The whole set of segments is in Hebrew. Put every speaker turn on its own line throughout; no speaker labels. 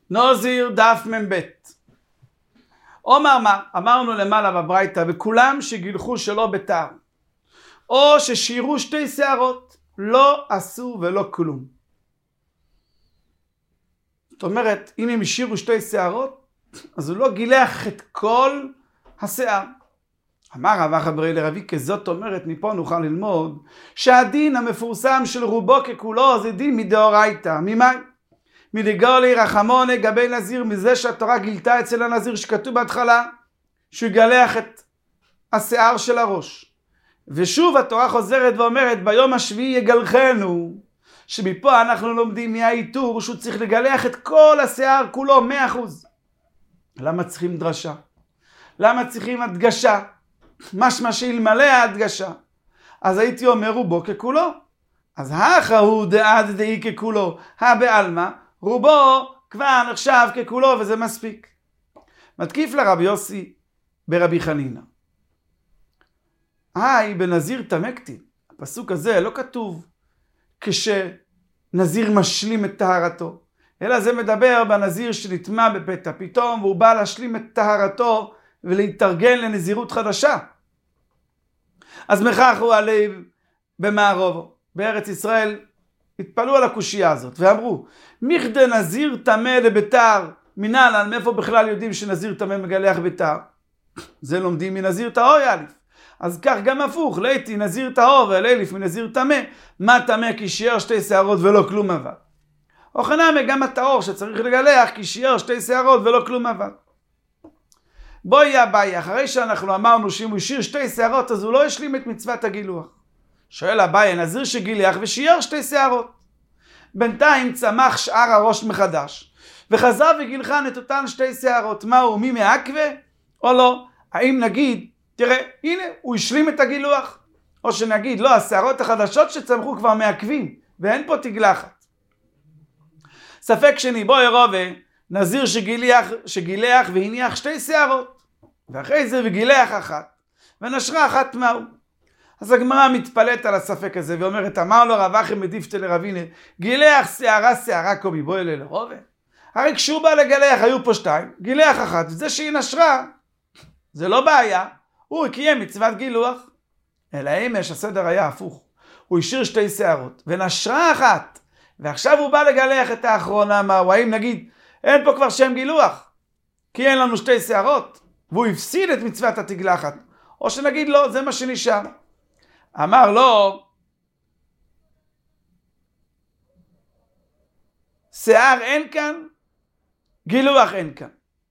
נוזיר דף מ"ב. אומר מה? אמרנו למעלה בברייתא, וכולם שגילחו שלא בתער, או ששירו שתי שערות, לא עשו ולא כלום. זאת אומרת, אם הם השאירו שתי שערות, אז הוא לא גילח את כל השיער. אמר רב אחא ברי לרבי, כזאת אומרת, מפה נוכל ללמוד שהדין המפורסם של רובו ככולו זה דין מדאורייתא. ממה? מדגולי רחמון לגבי נזיר, מזה שהתורה גילתה אצל הנזיר שכתוב בהתחלה שהוא יגלח את השיער של הראש. ושוב התורה חוזרת ואומרת ביום השביעי יגלחנו, שמפה אנחנו לומדים מהאיתור שהוא צריך לגלח את כל השיער כולו 100%. למה צריכים דרשה? למה צריכים הדגשה? משמע שאלמלא ההדגשה, אז הייתי אומר רובו ככולו. אז הכא הוא דעד דאי ככולו, הבעלמא רובו כבר נחשב ככולו וזה מספיק. מתקיף לרבי יוסי ברבי חנינא, היי בנזיר טמא קטין. הפסוק הזה לא כתוב כשנזיר משלים את טהרתו, אלא זה מדבר בנזיר שנטמא בפתע פתאום והוא בא להשלים את טהרתו ולהתארגן לנזירות חדשה. אז מכך הוא עליו במערובו. בארץ ישראל התפלו על הקושייה הזאת ואמרו, מכדי נזיר טמא לבתר מנהלן, מאיפה בכלל יודעים שנזיר טמא מגלח בתר? זה לומדים מנזיר טהור יאליף. אז כך גם הפוך, ליתי נזיר טהור ואליף מנזיר טמא. מה טמא? כי שיער שתי שערות ולא כלום עבד. או חנמי גם הטהור שצריך לגלח כי שיער שתי שערות ולא כלום עבד. בואי אביי, אחרי שאנחנו אמרנו שאם הוא השאיר שתי שערות אז הוא לא השלים את מצוות הגילוח. שואל אביי, נזיר שגילח ושיער שתי שערות, בינתיים צמח שאר הראש מחדש וחזר וגילחן את אותן שתי שערות, מהו? מי מעכבה או לא? האם נגיד, תראה, הנה הוא השלים את הגילוח, או שנגיד לא, השערות החדשות שצמחו כבר מעכבים ואין פה תגלחת. ספק שני, בואי רובה, נזיר שגילח והניח שתי שערות ואחרי זה וגילח אחת ונשרה אחת, מהו? אז הגמרא מתפלאת על הספק הזה ואומרת, אמר לו רב אחי מדיפתא לרבינה, גילח שערה קומי, בואי אלה לרובה. הרי כשהוא בא לגלח היו פה שתיים, גילח אחת, וזה שהיא נשרה זה לא בעיה, הוא קיים מצוות גילוח. אלא אמש הסדר היה הפוך, הוא השאיר שתי שערות ונשרה אחת ועכשיו הוא בא לגלח את האחרונה, מהו? האם נגיד אין פה כבר שם גילוח כי אין לנו שתי שערות והוא הפסיד את מצוות התגלחת, או שנגיד לא, זה מה שנשאר. אמר לו, שיער אין כאן, גילוח אין כאן.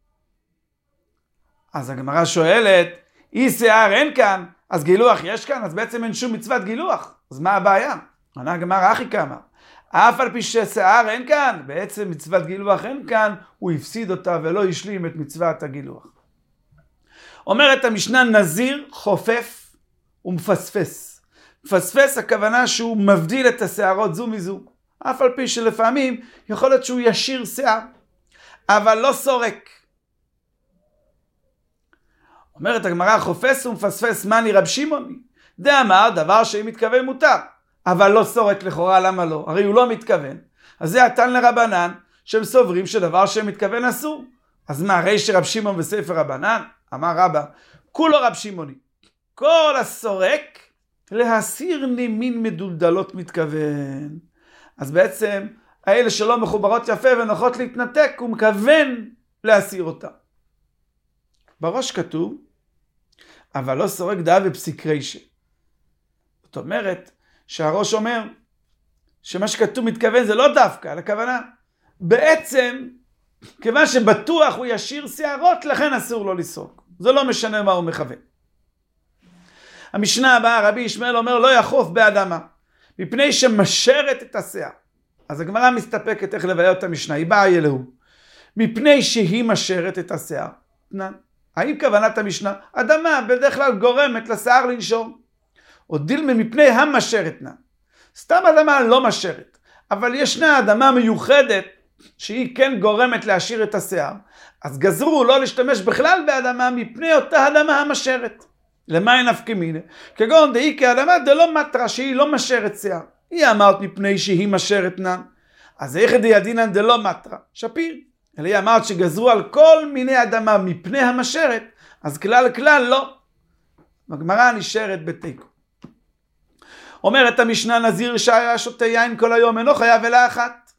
אז הגמרא שואלת, אי שיער אין כאן, אז גילוח יש כאן, אז בעצם אין שום מצוות גילוח. אז מה הבעיה? ענה הגמרא אחי כמה, אף על פי ששיער אין כאן, בעצם מצוות גילוח אין כאן, הוא הפסיד אותה ולא השלים את מצוות הגילוח. אומרת המשנה, נזיר חופף ומפספס. מפספס הכוונה שהוא מבדיל את השערות זו מזו, אף על פי שלפעמים יכול להיות שהוא ישיר שיער, אבל לא סורק. אומרת הגמרא, חופש ומפספס מני רב שמעוני, דאמר דבר שאם מתכוון מותר, אבל לא סורק לכאורה, למה לא? הרי הוא לא מתכוון. אז זה התן לרבנן שהם סוברים שדבר שהם מתכוון אסור. אז מה, הרי שרב שמעון בספר רבנן? אמר רבא, כולו רב שמעוני, כל הסורק להסיר נימין מדולדלות מתכוון. אז בעצם האלה שלא מחוברות יפה ונוחות להתנתק, הוא מכוון להסיר אותה. בראש כתוב, אבל לא סורק דעה ופסיק רישה. זאת אומרת שהראש אומר שמה שכתוב מתכוון זה לא דווקא, על הכוונה. בעצם, כיוון שבטוח הוא ישיר שערות, לכן אסור לו לסרוק. זה לא משנה מה הוא מכוון. המשנה הבאה, רבי ישמעאל אומר, לא יחוף באדמה, מפני שמשרת את השיער. אז הגמרא מסתפקת איך לבאר את המשנה, היא באה ילהו. מפני שהיא משרת את השיער. האם כוונת המשנה? אדמה בדרך כלל גורמת לשיער לנשום. או דילמה מפני המשרת נא. סתם אדמה לא משרת, אבל ישנה אדמה מיוחדת שהיא כן גורמת להשאיר את השיער. אז גזרו לא להשתמש בכלל באדמה מפני אותה אדמה המשרת. למה אין נפקא מינה? כגון דאי כאדמה דלא מטרה, שהיא לא משרת שיער. היא אמרת מפני שהיא משרת נא. אז איך דאי דינן דלא מטרה? שפיר. אלא אמרת שגזרו על כל מיני אדמה מפני המשרת, אז כלל לא. הגמרא נשארת בתיקו. אומרת המשנה, נזיר שהיה שותה יין כל היום אינו חייב אלא אחת.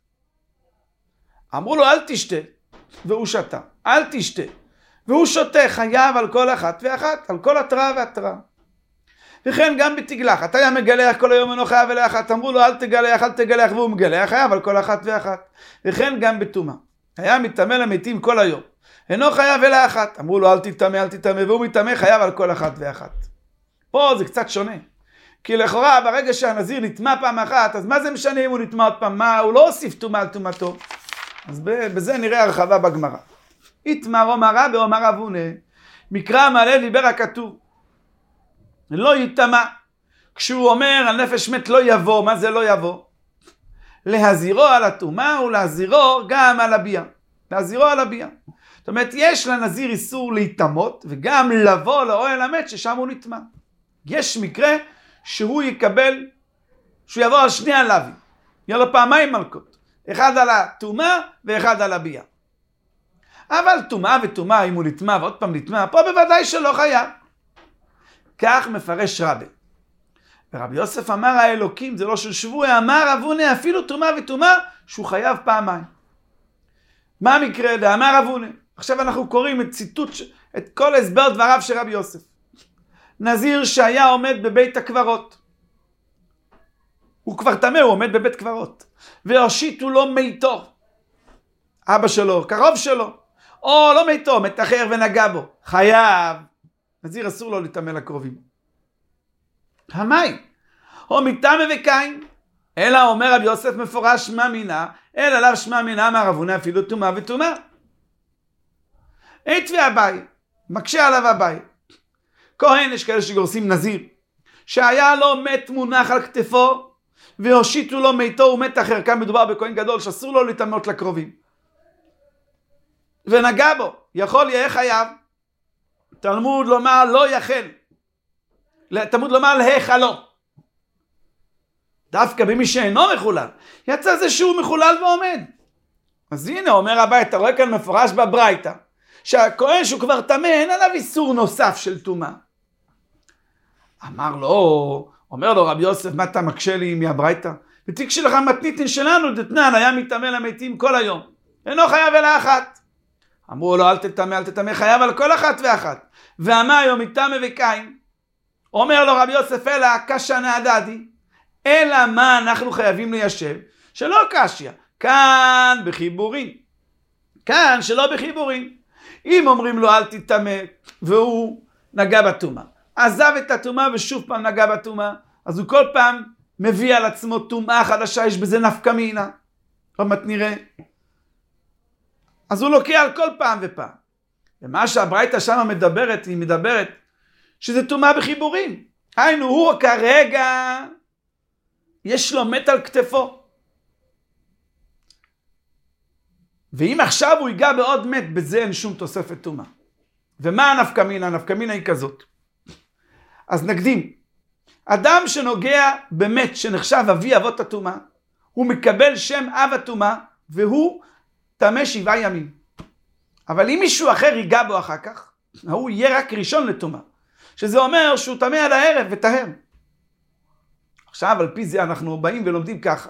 אמרו לו אל תשתה, והוא שתה. אל תשתה, והוא שותה, חייב על כל אחת ואחת, על כל התראה והתראה. וכן גם בתגלח, אתה היה מגלח כל היום אינו חייב אלא אחת. אמרו לו אל תגלח, והוא מגלח, חייב על כל אחת ואחת. וכן גם בטומאה, היה מתטמא למתים כל היום אינו חייב אלא אחת. אמרו לו אל תטמא, והוא מתטמא, חייב על כל אחת ואחת. פה זה קצת שונה, כי לכאורה ברגע שהנזיר נטמא פעם אחת, אז מה זה משנה אם הוא נטמא עוד פעם? מה, הוא לא הוסיף טומאה על טומאתו. אז בזה נראה הרחבה בגמרא. איתמר אומר רבי אומר אבונה, מקרא מעלה דיבר הכתוב לא יטמא. כשהוא אומר על נפש מת לא יבוא, מה זה לא יבוא? להזירו על הטומאה ולהזירו גם על הביאה. להזירו על הביאה. זאת אומרת, יש לנזיר איסור להיטמאות וגם לבוא לאוהל המת ששם הוא נטמא. יש מקרה שהוא יקבל, שהוא יבוא על שני הלווים, יהיה לו פעמיים מלכות, אחד על הטומאה ואחד על הביאה. אבל טומאה וטומאה, אם הוא נטמא ועוד פעם נטמא, פה בוודאי שלא חייב. כך מפרש רבי. ורבי יוסף אמר האלוקים, זה לא של שבוע, אמר אבונה, אפילו טומאה וטומאה, שהוא חייב פעמיים. מה המקרה? דאמר אבונה. עכשיו אנחנו קוראים את כל הסבר דבריו של רבי יוסף. נזיר שהיה עומד בבית הקברות. הוא כבר טמא, הוא עומד בבית קברות. והושיטו לו מיתו. אבא שלו, קרוב שלו. או לא מיתו, מת אחר ונגע בו. חייב. נזיר אסור לו לטמא לקרובים. המים. או מטמא וקין. אלא אומר רבי יוסף מפורש שמע מינה, אלא עליו שמע מינה אמר אבונה אפילו טומאה וטומאה. עת ואביי. מקשה עליו אביי. כהן, יש כאלה שגורסים נזיר, שהיה לו מת מונח על כתפו, והושיטו לו מיתו ומת אחר. כאן מדובר בכהן גדול שאסור לו לטמאות לקרובים. ונגע בו, יכול יהיה חייב. תלמוד לומר לא יחל. תלמוד לומר להיכלו. דווקא במי שאינו מחולל. יצא זה שהוא מחולל ועומד. אז הנה אומר הבית, אתה רואה כאן מפורש בברייתא, שהכהן שהוא כבר טמא, אין עליו איסור נוסף של טומאה. אומר לו רבי יוסף, מה אתה מקשה לי מהברייתא? ותקשי לך מתניתין שלנו, דתנן, היה מטמא למתים כל היום. אינו חייב אלא אחת. אמרו לו, אל תטמא, חייב על כל אחת ואחת. ואמר היום מטמא וקין. אומר לו רבי יוסף, אלא קשיא נעדדי. אלא מה אנחנו חייבים ליישב? שלא קשיא. כאן בחיבורין. כאן שלא בחיבורין. אם אומרים לו אל תטמא, והוא נגע בטומאה, עזב את הטומאה ושוב פעם נגע בטומאה, אז הוא כל פעם מביא על עצמו טומאה חדשה, יש בזה נפקא מינה. עוד מעט נראה. אז הוא לוקח על כל פעם ופעם. ומה שהברייתא שם מדברת, היא מדברת שזה טומאה בחיבורים. היינו, הוא כרגע יש לו מת על כתפו. ואם עכשיו הוא ייגע בעוד מת, בזה אין שום תוספת טומאה. ומה הנפקא מינה? הנפקא מינה היא כזאת. אז נקדים. אדם שנוגע במת שנחשב אבי אבות הטומאה, הוא מקבל שם אב הטומאה, והוא טמא 7 ימים. אבל אם מישהו אחר ייגע בו אחר כך, הוא יהיה רק ראשון לטומאה. שזה אומר שהוא טמא על הערב וטהר. עכשיו על פי זה אנחנו באים ולומדים ככה.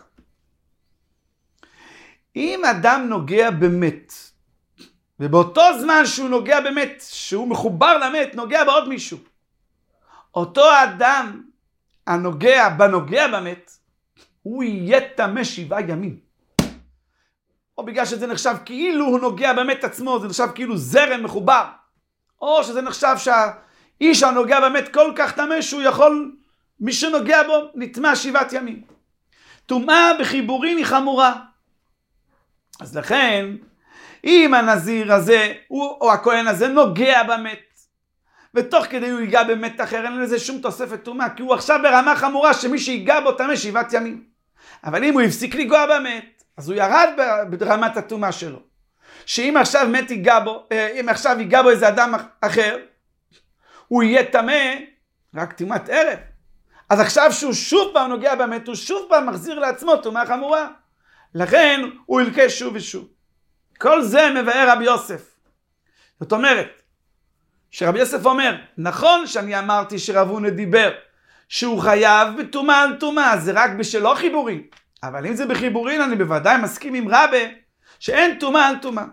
אם אדם נוגע במת, ובאותו זמן שהוא נוגע במת, שהוא מחובר למת, נוגע בעוד מישהו, אותו אדם הנוגע במת, הוא יהיה טמא 7 ימים. או בגלל שזה נחשב כאילו הוא נוגע במת עצמו, זה נחשב כאילו זרם מחובר. או שזה נחשב שהאיש הנוגע במת כל כך טמא שהוא יכול, מי שנוגע בו נטמא 7 ימים. טומאה בחיבורין היא חמורה. אז לכן, אם הנזיר הזה, או הכהן הזה נוגע במת, ותוך כדי הוא ייגע במת אחר, אין לזה שום תוספת טומאה, כי הוא עכשיו ברמה חמורה שמי שיגע בו טמא 7 ימים. אבל אם הוא הפסיק לגוע במת, אז הוא ירד ברמת הטומאה שלו. שאם עכשיו מת ייגע בו, אם עכשיו ייגע בו איזה אדם אחר, הוא יהיה טמא רק טומאת ערב. אז עכשיו שהוא שוב פעם נוגע במת, הוא שוב פעם מחזיר לעצמו טומאה חמורה. לכן הוא ילקה שוב ושוב. כל זה מבאר רבי יוסף. זאת אומרת, שרבי יוסף אומר, נכון שאני אמרתי שרב הונא דיבר, שהוא חייב בטומאה על טומאה, זה רק בשלו חיבורין. אבל אם זה בחיבורין, אני בוודאי מסכים עם רבי, שאין טומאה על טומאה.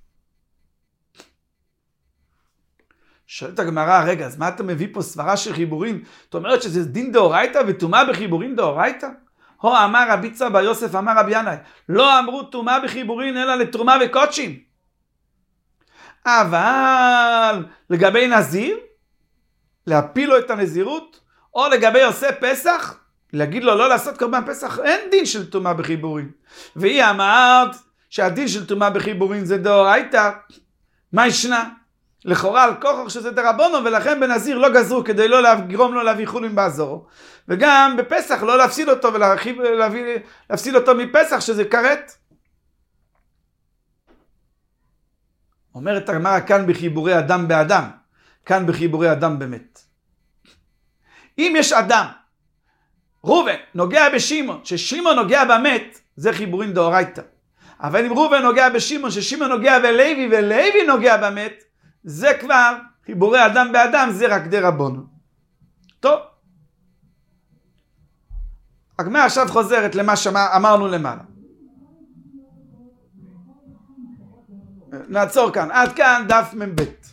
שואלת הגמרא, רגע, אז מה אתה מביא פה סברה של חיבורין? זאת אומרת שזה דין דאורייתא וטומאה בחיבורין דאורייתא? הו אמר רבי צבא בר יוסף אמר רבי ינאי, לא אמרו טומאה בחיבורין אלא לתרומה וקודשים. אבל לגבי נזיר, להפיל לו את הנזירות, או לגבי עושה פסח, להגיד לו לא לעשות קורבן פסח, אין דין של טומאה בחיבורין. והיא אמרת שהדין של טומאה בחיבורין זה דאורייתא, מה ישנה? לכאורה על כוכר שזה דרבנו, ולכן בנזיר לא גזרו כדי לא לגרום לו להביא חולין בעזורו. וגם בפסח לא להפסיד אותו ולהפסיד אותו מפסח שזה כרת. אומרת הגמרא כאן בחיבורי אדם באדם, כאן בחיבורי אדם באמת. אם יש אדם, ראובן נוגע בשמעון, ששמעון נוגע במת, זה חיבורין דאורייתא. אבל אם ראובן נוגע בשמעון, ששמעון נוגע בלוי ולוי נוגע במת, זה כבר חיבורי אדם באדם, זה רק דרבנו. טוב. הגמרא עכשיו חוזרת למה שאמרנו למעלה. נעצור כאן, עד כאן דף מ"ב.